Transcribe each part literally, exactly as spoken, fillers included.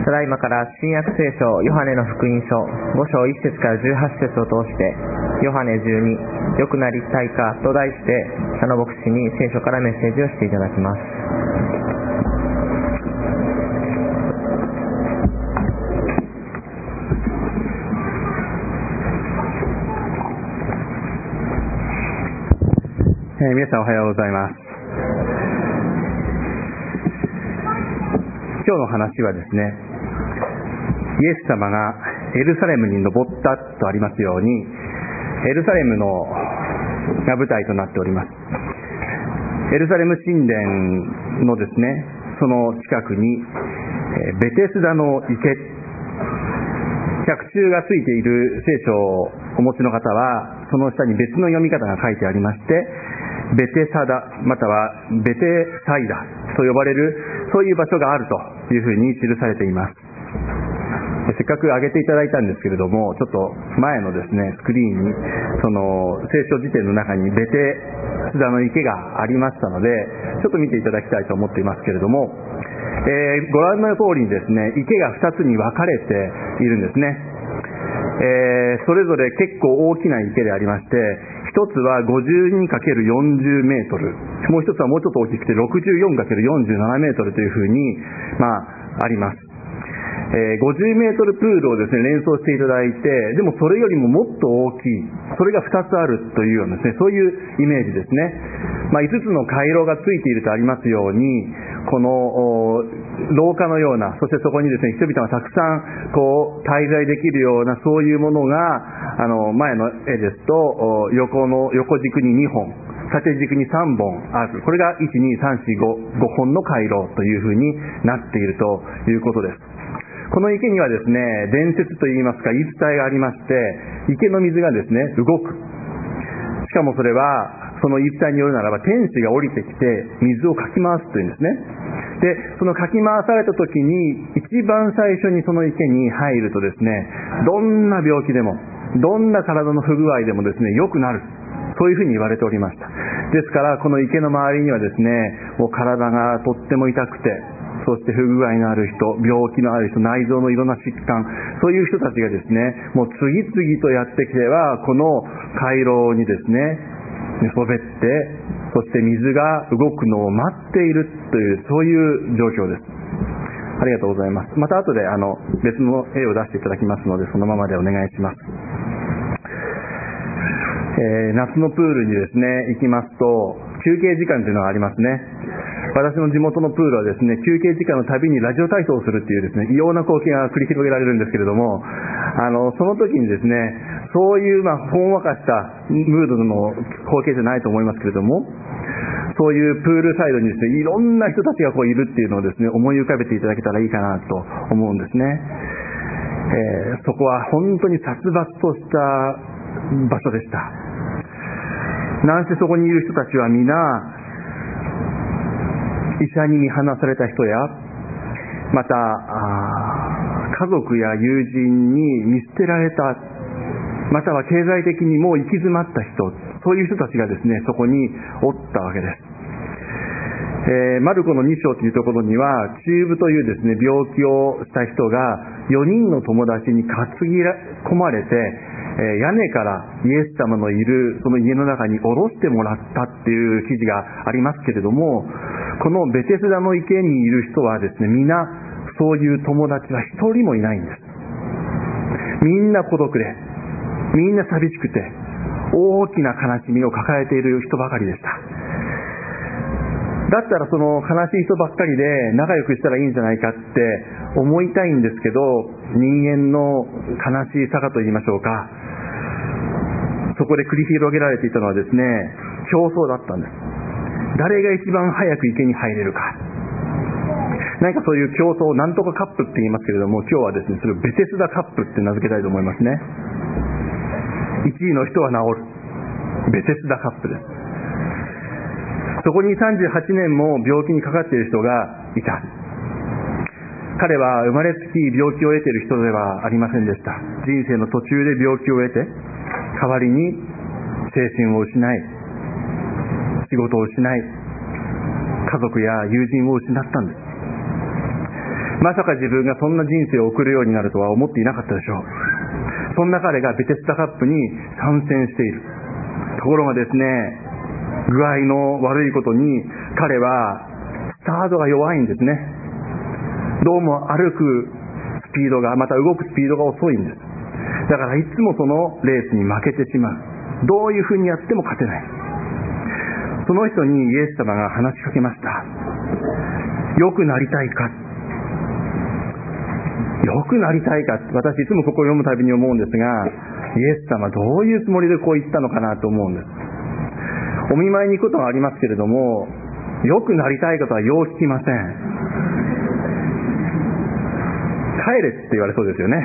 ただいまから新約聖書ヨハネの福音書ご章いち節からじゅうはち節を通してヨハネじゅうに良くなりたいかと題して佐野牧師に聖書からメッセージをしていただきます。 えー、皆さんおはようございます。今日の話はですね、イエス様がエルサレムに登ったとありますように、エルサレムのが舞台となっております。エルサレム神殿のですね、その近くにベテスダの池、脚注がついている聖書をお持ちの方はその下に別の読み方が書いてありまして、ベテサダまたはベテサイダと呼ばれるそういう場所があるというふうに記されています。せっかく上げていただいたんですけれども、ちょっと前のですねスクリーンにその聖書辞典の中にベテスダの池がありましたので、ちょっと見ていただきたいと思っていますけれども、えー、ご覧の通りにですね池がふたつに分かれているんですね。えー、それぞれ結構大きな池でありまして、一つは ごじゅうにかけるよんじゅう メートル、もう一つはもうちょっと大きくて ろくじゅうよんかけるよんじゅうなな メートルというふうに、まあ、あります。えー、ごじゅうメートルプールをですね連想していただいて、でもそれよりももっと大きい、それがふたつあるというようなですね、そういうイメージですね。まあ、いつつの回廊がついているとありますように、この廊下のような、そしてそこにですね人々がたくさんこう滞在できるようなそういうものが、あの前の絵ですと横の横軸ににほん、縦軸にさんぼんある。これがいち、に、さん、よん、ご、ごほんの回廊というふうになっているということです。この池にはですね、伝説といいますか言い伝えがありまして、池の水がですね動く。しかもそれはその言い伝えによるならば、天使が降りてきて水をかき回すというんですね。で、そのかき回された時に一番最初にその池に入るとですね、どんな病気でもどんな体の不具合でもですね良くなる、そういうふうに言われておりました。ですからこの池の周りにはですね、もう体がとっても痛くて、そして不具合のある人、病気のある人、内臓のいろんな疾患、そういう人たちがですねもう次々とやってきてはこの回廊にですね寝そべって、そして水が動くのを待っているという、そういう状況です。ありがとうございます。また後であの別の絵を出していただきますので、そのままでお願いします。えー、夏のプールにですね行きますと休憩時間というのがありますね。私の地元のプールはですね、休憩時間のたびにラジオ体操をするっていうですね異様な光景が繰り広げられるんですけれども、あのその時にですね、そういうまあほんわかしたムードの光景じゃないと思いますけれども、そういうプールサイドにですねいろんな人たちがこういるっていうのをですね思い浮かべていただけたらいいかなと思うんですね。えー、そこは本当に殺伐とした場所でした。なんせそこにいる人たちは皆医者に見放された人や、また家族や友人に見捨てられた、または経済的にもう行き詰まった人、そういう人たちがですねそこにおったわけです。えー、マルコのに章というところには、中部というですね病気をした人がよにんの友達に担ぎ込まれて、えー、屋根からイエス様のいるその家の中に下ろしてもらったっていう記事がありますけれども、このベテスダの池にいる人はですね、皆そういう友達は一人もいないんです。みんな孤独で、みんな寂しくて、大きな悲しみを抱えている人ばかりでした。だったらその悲しい人ばっかりで仲良くしたらいいんじゃないかって思いたいんですけど、人間の悲しいさがと言いましょうか、そこで繰り広げられていたのはですね、競争だったんです。誰が一番早く池に入れるか、何かそういう競争、なんとかカップって言いますけれども、今日はですねそれをベテスダカップって名付けたいと思いますね。いちいの人は治る、ベテスダカップです。そこにさんじゅうはちねんも病気にかかっている人がいた。彼は生まれつき病気を得ている人ではありませんでした。人生の途中で病気を得て、代わりに精神を失い、仕事を失い、家族や友人を失ったんです。 まさか自分がそんな人生を送るようになるとは思っていなかったでしょう。そんな彼がベテスダカップに参戦している。ところがですね、具合の悪いことに彼はスタートが弱いんですね。どうも歩くスピードが、また動くスピードが遅いんです。だからいつもそのレースに負けてしまう。どういうふうにやっても勝てない。その人にイエス様が話しかけました。良くなりたいか。良くなりたいか。私いつもここを読むたびに思うんですが、イエス様どういうつもりでこう言ったのかなと思うんです。お見舞いに行くことはありますけれども、良くなりたいことはよう聞きません。帰れって言われそうですよね。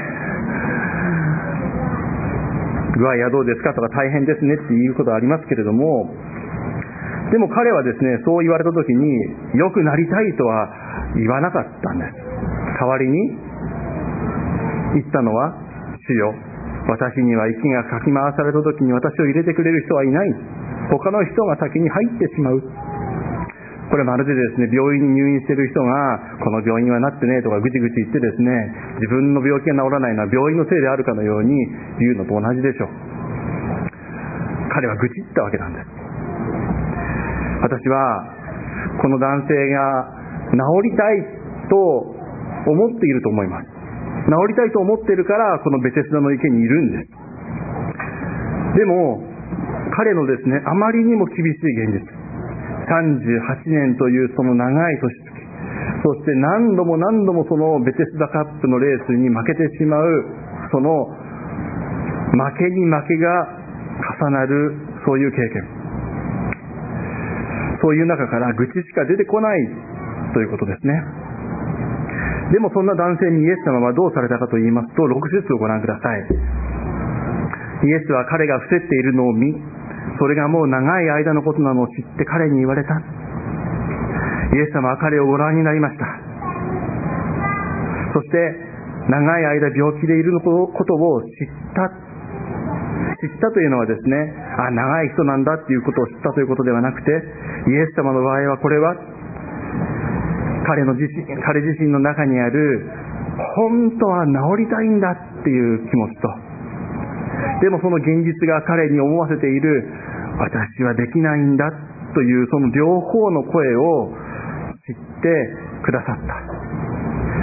具合はどうですかとか大変ですねっていうことはありますけれども、でも彼はですね、そう言われた時に良くなりたいとは言わなかったんです。代わりに言ったのは、主よ、私には息がかき回された時に私を入れてくれる人はいない。他の人が先に入ってしまう。これまるでですね、病院に入院している人が、この病院はなってねとかぐちぐち言ってですね、自分の病気が治らないのは病院のせいであるかのように言うのと同じでしょう。彼は愚痴ったわけなんです。私はこの男性が治りたいと思っていると思います。治りたいと思っているからこのベテスダの池にいるんです。でも彼のですね、あまりにも厳しい現実、さんじゅうはちねんというその長い年月、そして何度も何度もそのベテスダカップのレースに負けてしまう、その負けに負けが重なる、そういう経験、そういう中から愚痴しか出てこないということですね。でもそんな男性にイエス様はどうされたかと言いますと、ろく節をご覧ください。イエスは彼が伏せっているのを見、それがもう長い間のことなのを知って彼に言われた。イエス様は彼をご覧になりました。そして長い間病気でいることを知った知ったというのはですね、あ、長い人なんだっていうことを知ったということではなくて、イエス様の場合はこれは彼の自身、彼自身の中にある本当は治りたいんだっていう気持ちと、でもその現実が彼に思わせている私はできないんだというその両方の声を知ってくださった。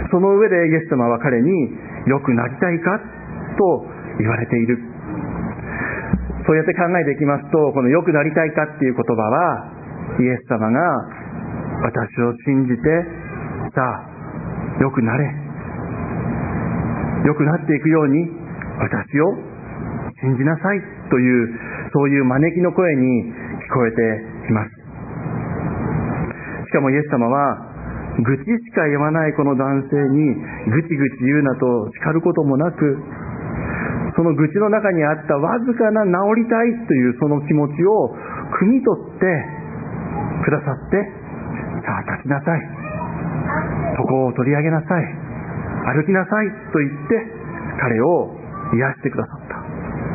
その上でイエス様は彼に良くなりたいかと言われている。そうやって考えていきますと、この良くなりたいかっていう言葉は、イエス様が私を信じて、さあ良くなれ、良くなっていくように私を信じなさいという、そういう招きの声に聞こえてきます。しかもイエス様は愚痴しか言わないこの男性にぐちぐち言うなと叱ることもなく、その愚痴の中にあったわずかな治りたいというその気持ちを汲み取ってくださって、さあ立ちなさい、床を取り上げなさい、歩きなさいと言って彼を癒してくださった。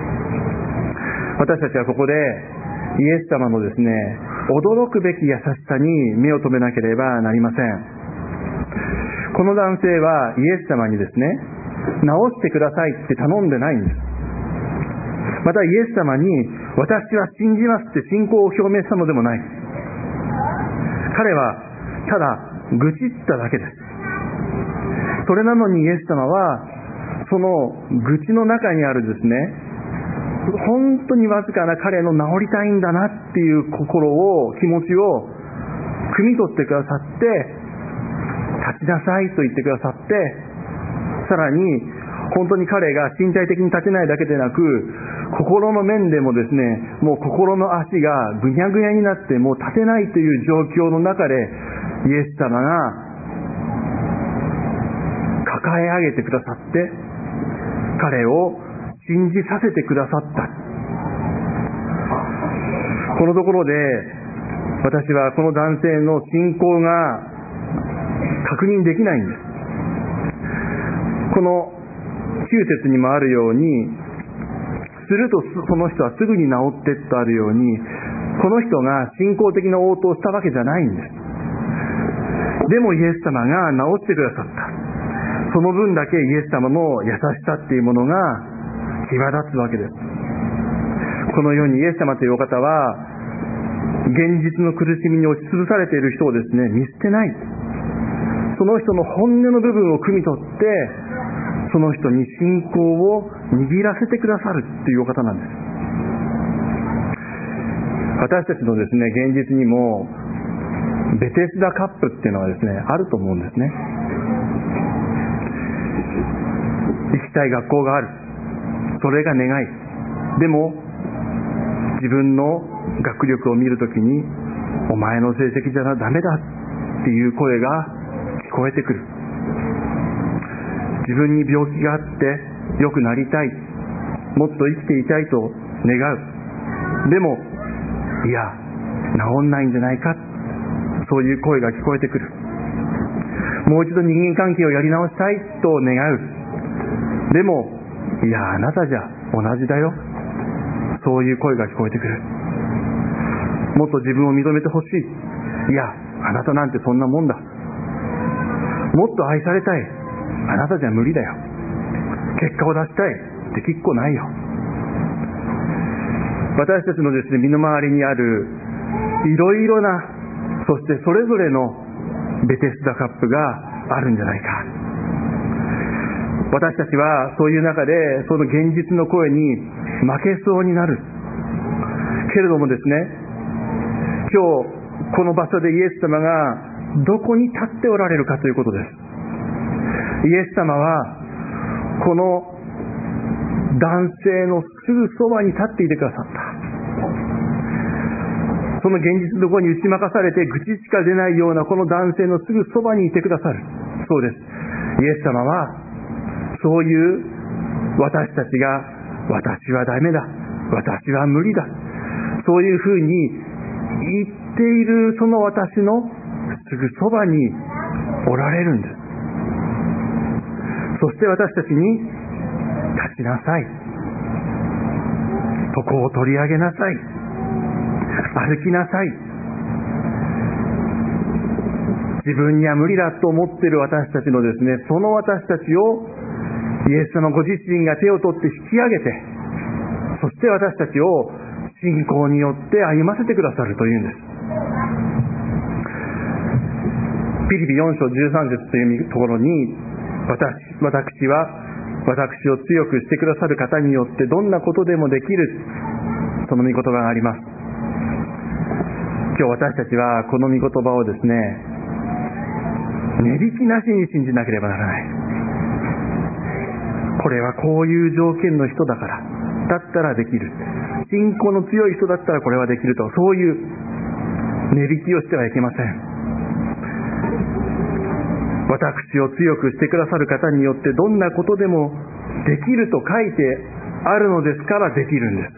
私たちはここでイエス様のですね、驚くべき優しさに目を留めなければなりません。この男性はイエス様にですね、治してくださいって頼んでないんです。またイエス様に私は信じますって信仰を表明したのでもない。彼はただ愚痴っただけです。それなのにイエス様はその愚痴の中にあるですね、本当にわずかな彼の治りたいんだなっていう心を、気持ちを汲み取ってくださって、立ちなさいと言ってくださって、さらに本当に彼が身体的に立てないだけでなく、心の面でもですね、もう心の足がぐにゃぐにゃになってもう立てないという状況の中で、イエス様が抱え上げてくださって、彼を信じさせてくださった。このところで私はこの男性の信仰が確認できないんです。このきゅう節にもあるように、するとその人はすぐに治ってとあるように、この人が信仰的な応答をしたわけじゃないんです。でもイエス様が治してくださった。 その分だけイエス様の優しさっていうものが際立つわけです。このようにイエス様というお方は現実の苦しみに押しつぶされている人をですね、見捨てない。その人の本音の部分を汲み取ってその人に信仰を握らせてくださるというお方なんです。私たちのですね、現実にもベテスダカップっていうのはですね、あると思うんですね。行きたい学校がある。それが願い。でも自分の学力を見るときに、お前の成績じゃダメだっていう声が聞こえてくる。自分に病気があって良くなりたい、もっと生きていたいと願う。でもいや、治んないんじゃないか、そういう声が聞こえてくる。もう一度人間関係をやり直したいと願う。でもいや、あなたじゃ同じだよ、そういう声が聞こえてくる。もっと自分を認めてほしい。いや、あなたなんてそんなもんだ。もっと愛されたい。あなたじゃ無理だよ。結果を出したい。できっこないよ。私たちのですね、身の回りにあるいろいろな、そしてそれぞれのベテスダカップがあるんじゃないか。私たちはそういう中でその現実の声に負けそうになるけれどもですね、今日この場所でイエス様がどこに立っておられるかということです。イエス様はこの男性のすぐそばに立っていてくださった。その現実の声に打ち負かされて愚痴しか出ないようなこの男性のすぐそばにいてくださる。そうです。イエス様はそういう私たちが、私はダメだ、私は無理だ、そういうふうに言っているその私のすぐそばにおられるんです。そして私たちに、立ちなさい、床を取り上げなさい、歩きなさい。自分には無理だと思っている私たちのですね、その私たちをイエス様ご自身が手を取って引き上げて、そして私たちを信仰によって歩ませてくださるというんです。ピリピよん章じゅうさん節というところに、私、私は私を強くしてくださる方によってどんなことでもできる、その御言葉があります。今日私たちはこの御言葉をですね、値引きなしに信じなければならない。これはこういう条件の人だからだったらできる、信仰の強い人だったらこれはできると、そういう値引きをしてはいけません。私を強くしてくださる方によってどんなことでもできると書いてあるのですからできるんです。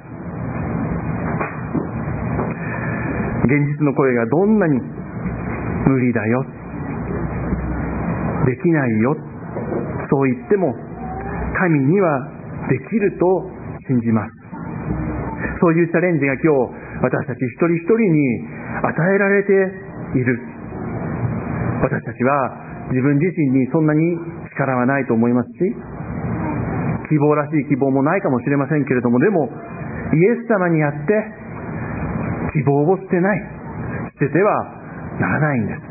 現実の声がどんなに無理だよ、できないよ、そう言っても神にはできると信じます。そういうチャレンジが今日私たち一人一人に与えられている。私たちは自分自身にそんなに力はないと思いますし、希望らしい希望もないかもしれませんけれども、でもイエス様にあって希望を捨てない、捨ててはならないんです。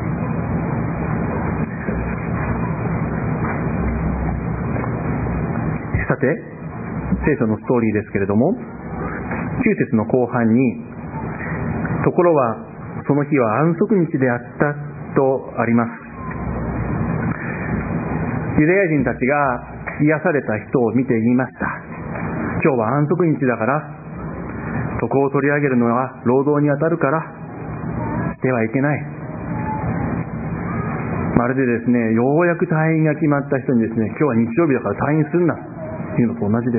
さて、聖書のストーリーですけれども、きゅう節の後半に、ところはその日は安息日であったとあります。ユダヤ人たちが癒された人を見て言いました。今日は安息日だから、床を取り上げるのは労働に当たるからしてはいけない。まるでですね、ようやく退院が決まった人にですね、今日は日曜日だから退院するなというのと同じです。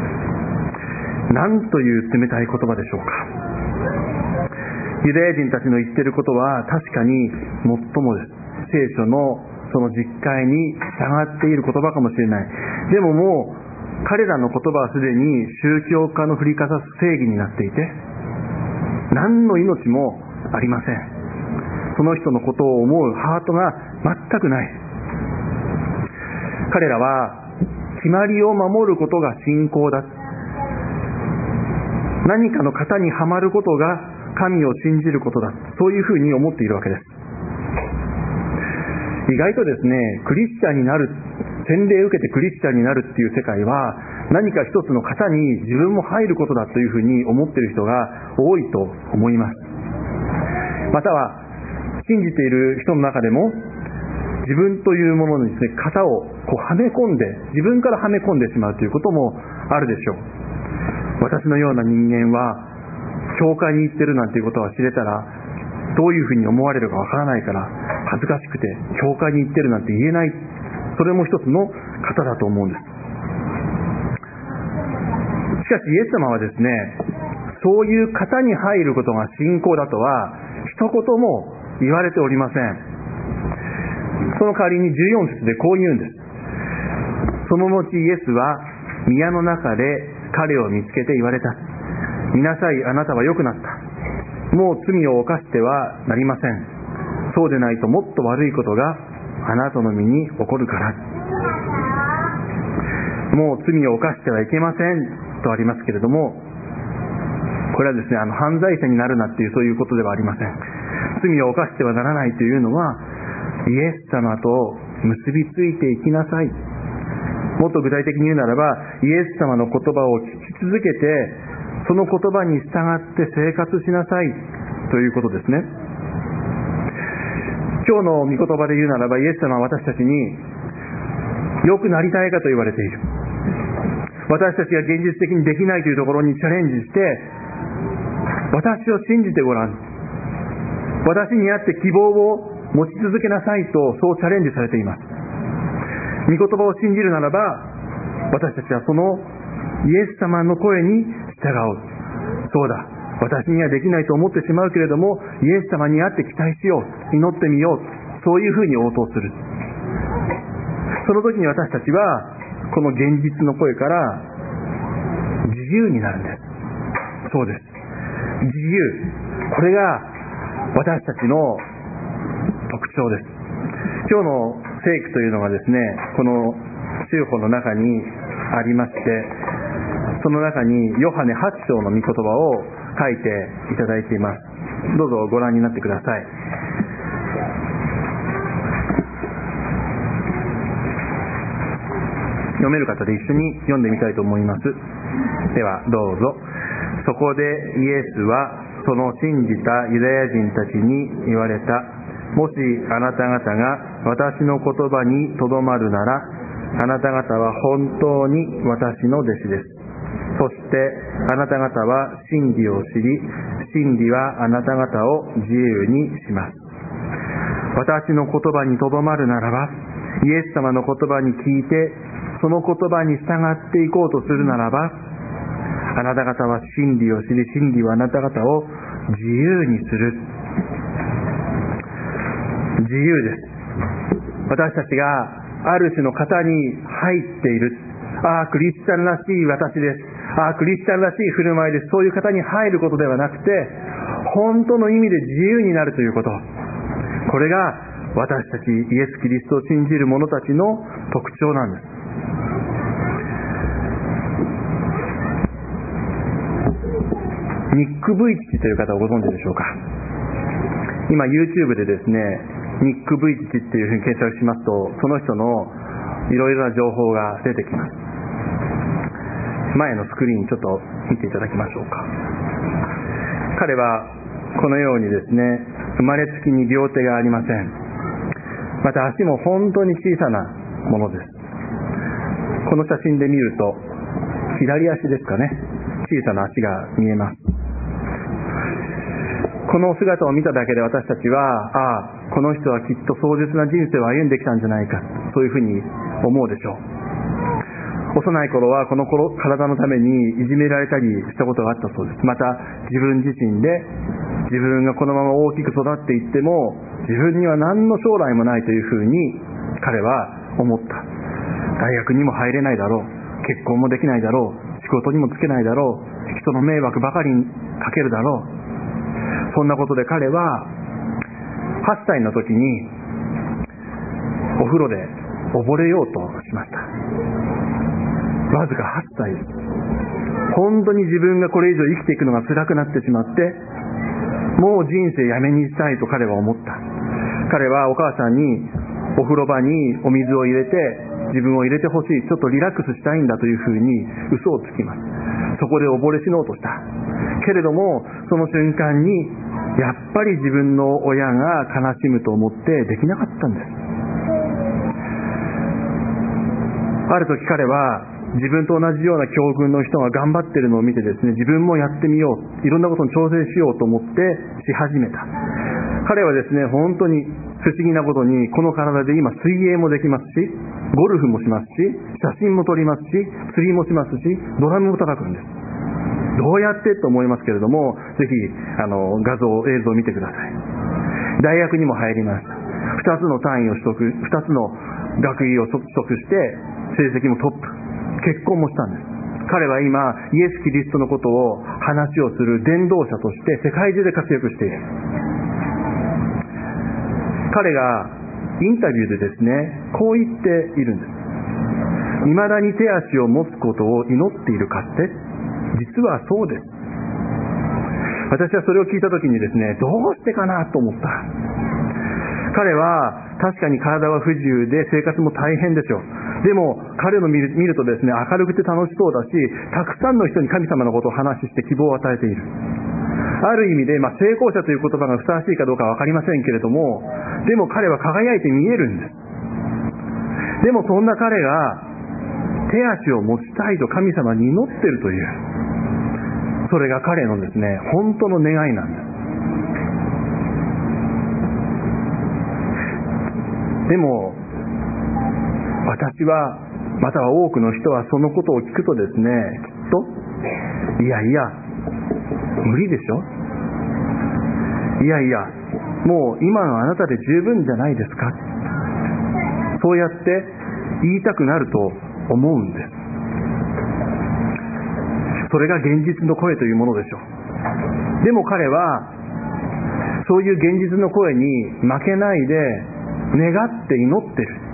なんという冷たい言葉でしょうか。ユダヤ人たちの言っていることは確かに最もです。聖書のその実戒に従っている言葉かもしれない。でももう彼らの言葉はすでに宗教家の振りかざす正義になっていて、何の命もありません。その人のことを思うハートが全くない。 彼らは決まりを守ることが信仰だ、何かの型にはまることが神を信じることだ、そういうふうに思っているわけです。意外とですね、クリスチャンになる、洗礼を受けてクリスチャンになるっていう世界は何か一つの型に自分も入ることだというふうに思っている人が多いと思います。または信じている人の中でも自分というものにですね、型をこうはめ込んで、自分からはめ込んでしまうということもあるでしょう。私のような人間は教会に行ってるなんていうことは知れたらどういうふうに思われるかわからないから恥ずかしくて教会に行ってるなんて言えない、それも一つの型だと思うんです。しかしイエス様はですね、そういう型に入ることが信仰だとは一言も言われておりません。その代わりにじゅうよん節でこう言うんです。その後イエスは宮の中で彼を見つけて言われた。見なさい、あなたは良くなった。もう罪を犯してはなりません。そうでないともっと悪いことがあなたの身に起こるから。もう罪を犯してはいけませんとありますけれども、これはですね、あの犯罪者になるなっていうそういうことではありません。罪を犯してはならないというのは、イエス様と結びついていきなさい。もっと具体的に言うならば、イエス様の言葉を聞き続けて、その言葉に従って生活しなさいということですね。今日の御言葉で言うならば、イエス様は私たちに良くなりたいかと言われている。私たちが現実的にできないというところにチャレンジして、私を信じてごらん、私にあって希望を持ち続けなさいと、そうチャレンジされています。御言葉を信じるならば、私たちはそのイエス様の声に従う。そうだ、私にはできないと思ってしまうけれども、イエス様にあって期待しよう、祈ってみよう、そういうふうに応答する。その時に私たちはこの現実の声から自由になるんです。そうです、自由、これが私たちの特徴です。今日の聖句というのがですね、この宗法の中にありまして、その中にヨハネはち章の御言葉を書いていただいています。どうぞご覧になってください。読める方で一緒に読んでみたいと思います。ではどうぞ。そこでイエスはその信じたユダヤ人たちに言われた。もしあなた方が私の言葉にとどまるなら、あなた方は本当に私の弟子です。そしてあなた方は真理を知り、真理はあなた方を自由にします。私の言葉にとどまるならば、イエス様の言葉に聞いてその言葉に従っていこうとするならば、あなた方は真理を知り、真理はあなた方を自由にする。自由です。私たちがある種の型に入っている。ああ、クリスチャンらしい私です。ああ、クリスチャンらしい振る舞いです。そういう型に入ることではなくて、本当の意味で自由になるということ。これが私たちイエス・キリストを信じる者たちの特徴なんです。ニック・ブイチチという方をご存知でしょうか。今 YouTube でですね、ニック・ブイチチっていうふうに検索しますと、その人のいろいろな情報が出てきます。前のスクリーンちょっと見ていただきましょうか。彼はこのようにですね、生まれつきに両手がありません。また足も本当に小さなものです。この写真で見ると左足ですかね、小さな足が見えます。この姿を見ただけで私たちは、ああ、この人はきっと壮絶な人生を歩んできたんじゃないか、そういうふうに思うでしょう。幼い頃はこの頃体のためにいじめられたりしたことがあったそうです。また自分自身で自分がこのまま大きく育っていっても自分には何の将来もないというふうに彼は思った。大学にも入れないだろう、結婚もできないだろう、仕事にもつけないだろう、人の迷惑ばかりにかけるだろう。そんなことで彼ははっさいの時にお風呂で溺れようとししました。わずかはっさいです。本当に自分がこれ以上生きていくのが辛くなってしまって、もう人生やめにしたいと彼は思った。彼はお母さんにお風呂場にお水を入れて自分を入れてほしい、ちょっとリラックスしたいんだというふうに嘘をつきます。そこで溺れ死のうとした。けれどもその瞬間にやっぱり自分の親が悲しむと思ってできなかったんです。ある時彼は自分と同じような境遇の人が頑張っているのを見てですね、自分もやってみよう、いろんなことに挑戦しようと思ってし始めた。彼はですね、本当に不思議なことにこの体で今水泳もできますし、ゴルフもしますし、写真も撮りますし、釣りもしますし、ドラムも叩くんです。どうやってと思いますけれども、ぜひあの画像映像を見てください。大学にも入りました。ふたつの単位を取得、ふたつの学位を取得して成績もトップ、結婚もしたんです。彼は今イエス・キリストのことを話をする伝道者として世界中で活躍している。彼がインタビューでですね、こう言っているんです。未だに手足を持つことを祈っているかって、実はそうです。私はそれを聞いたときにですね、どうしてかなと思った。彼は確かに体は不自由で生活も大変でしょう。でも彼の見る、見るとですね、明るくて楽しそうだし、たくさんの人に神様のことを話して希望を与えている。ある意味で、まあ、成功者という言葉がふさわしいかどうかは分かりませんけれども、でも彼は輝いて見えるんです。でもそんな彼が手足を持ちたいと神様に祈っているという、それが彼のですね、本当の願いなんです。でも私は、または多くの人はそのことを聞くとですね、きっといやいや無理でしょ、いやいやもう今のあなたで十分じゃないですか、そうやって言いたくなると思うんです。それが現実の声というものでしょう。でも彼はそういう現実の声に負けないで願って祈ってる。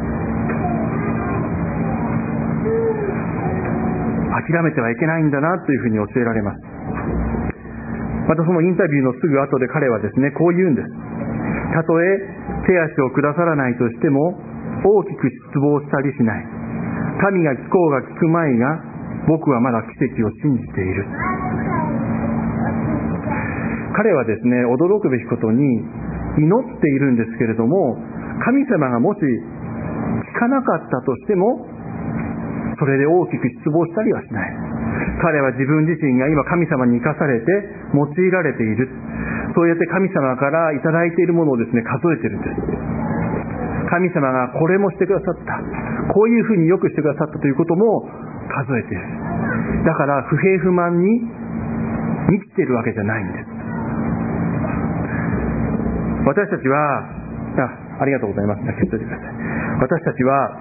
諦めてはいけないんだなというふうに教えられます。またそのインタビューのすぐ後で彼はですね、こう言うんです。たとえ手足をくださらないとしても大きく失望したりしない。神が聞こうが聞くまいが、僕はまだ奇跡を信じている。彼はですね、驚くべきことに祈っているんですけれども、神様がもし聞かなかったとしてもそれで大きく失望したりはしない。彼は自分自身が今神様に生かされて用いられている、そうやって神様からいただいているものをですね、数えているんです。神様がこれもしてくださった、こういうふうによくしてくださったということも数えている。だから不平不満に満ちているわけじゃないんです。私たちは あ, ありがとうございます。消しといてください。私たちは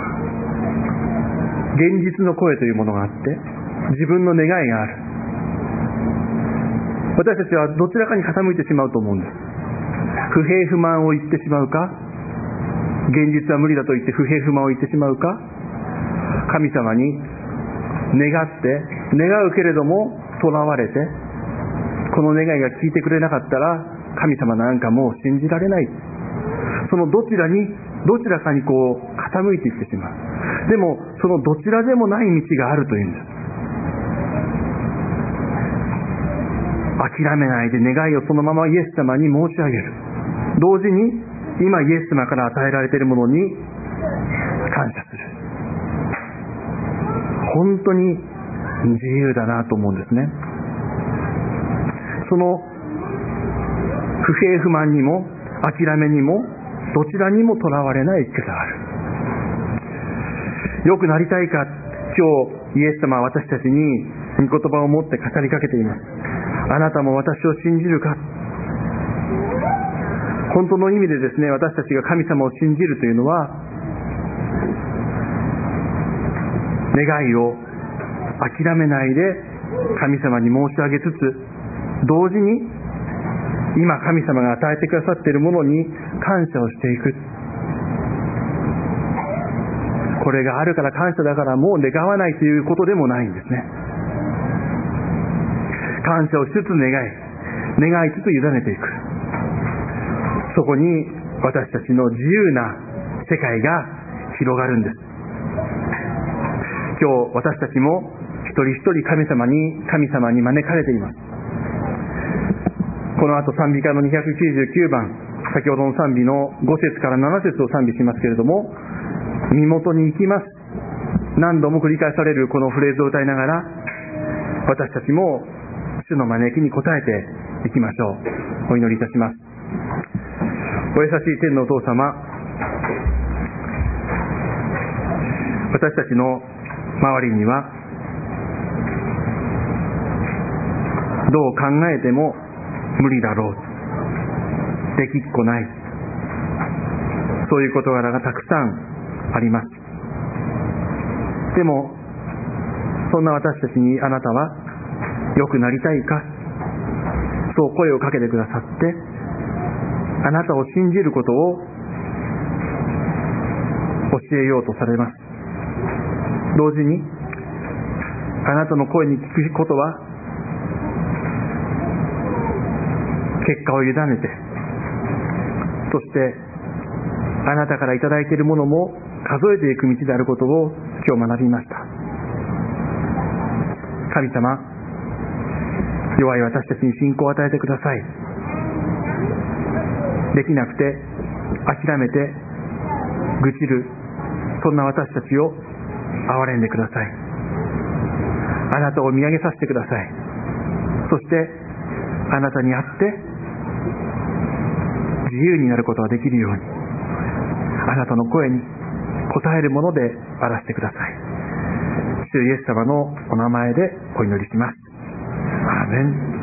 現実の声というものがあって、自分の願いがある。私たちはどちらかに傾いてしまうと思うんです。不平不満を言ってしまうか、現実は無理だと言って不平不満を言ってしまうか、神様に願って願うけれども囚われて、この願いが聞いてくれなかったら神様なんかもう信じられない、そのどちらにどちらかにこう傾いていってしまう。でもそのどちらでもない道があるというんです。諦めないで願いをそのままイエス様に申し上げる。同時に今イエス様から与えられているものに感謝する。本当に自由だなと思うんですね。その不平不満にも諦めにもどちらにもとらわれない生き方がある。良くなりたいか、今日イエス様は私たちに御言葉を持って語りかけています。あなたも私を信じるか。本当の意味でですね、私たちが神様を信じるというのは、願いを諦めないで神様に申し上げつつ、同時に今神様が与えてくださっているものに感謝をしていく。 これがあるから感謝だからもう願わないということでもないんですね。感謝をしつつ願い、願いつつ委ねていく。そこに私たちの自由な世界が広がるんです。今日私たちも一人一人神様に神様に招かれています。この後賛美歌のにひゃくきゅうじゅうきゅうばん、先ほどの賛美のご節からなな節を賛美しますけれども、身元に行きます、何度も繰り返されるこのフレーズを歌いながら、私たちも主の招きに応えていきましょう。お祈りいたします。お優しい天のお父様、私たちの周りにはどう考えても無理だろう、できっこない、そういう事柄がたくさんあります。でもそんな私たちにあなたは良くなりたいか、そう声をかけてくださって、あなたを信じることを教えようとされます。同時にあなたの声に聞くことは結果を委ねて、そしてあなたからいただいているものも数えていく道であることを今日学びました。神様、弱い私たちに信仰を与えてください。できなくて諦めて愚痴る、そんな私たちを憐れんでください。あなたを見上げさせてください。そしてあなたにあって自由になることができるように、あなたの声に応えるものであらせてください。主イエス様のお名前でお祈りします。アーメン。